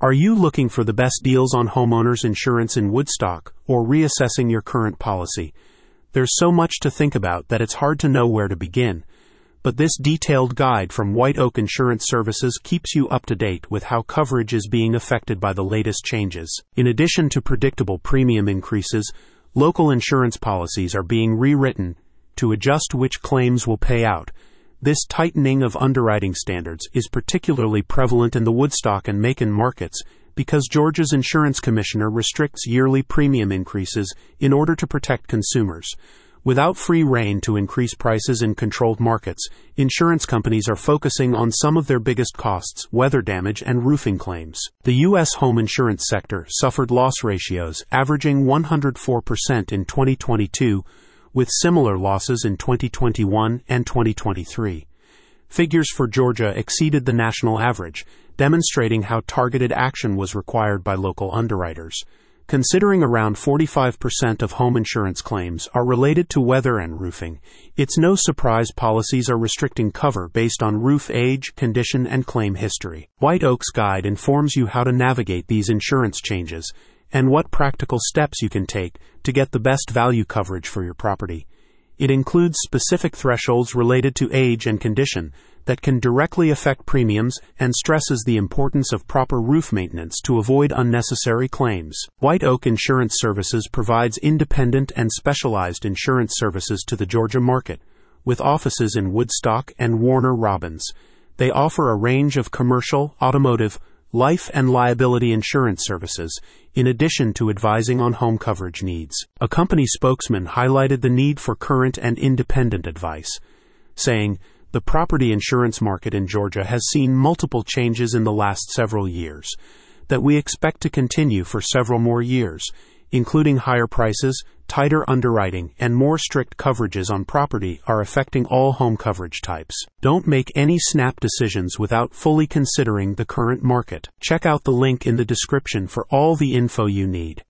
Are you looking for the best deals on homeowners insurance in Woodstock, or reassessing your current policy? There's so much to think about that it's hard to know where to begin. But this detailed guide from White Oak Insurance Services keeps you up to date with how coverage is being affected by the latest changes. In addition to predictable premium increases, local insurance policies are being rewritten to adjust which claims will pay out. This tightening of underwriting standards is particularly prevalent in the Woodstock and Macon markets because Georgia's insurance commissioner restricts yearly premium increases in order to protect consumers. Without free rein to increase prices in controlled markets, insurance companies are focusing on some of their biggest costs, weather damage and roofing claims. The U.S. home insurance sector suffered loss ratios averaging 104% in 2022, with similar losses in 2021 and 2023. Figures for Georgia exceeded the national average, demonstrating how targeted action was required by local underwriters. Considering around 45% of home insurance claims are related to weather and roofing, it's no surprise policies are restricting cover based on roof age, condition, and claim history. White Oak's guide informs you how to navigate these insurance changes and what practical steps you can take to get the best value coverage for your property. It includes specific thresholds related to age and condition that can directly affect premiums and stresses the importance of proper roof maintenance to avoid unnecessary claims. White Oak Insurance Services provides independent and specialized insurance services to the Georgia market, with offices in Woodstock and Warner Robins. They offer a range of commercial, automotive, life and liability insurance services, in addition to advising on home coverage needs. A company spokesman highlighted the need for current and independent advice, saying, "The property insurance market in Georgia has seen multiple changes in the last several years that we expect to continue for several more years, including higher prices, tighter underwriting, and more strict coverages on property are affecting all home coverage types. Don't make any snap decisions without fully considering the current market." Check out the link in the description for all the info you need.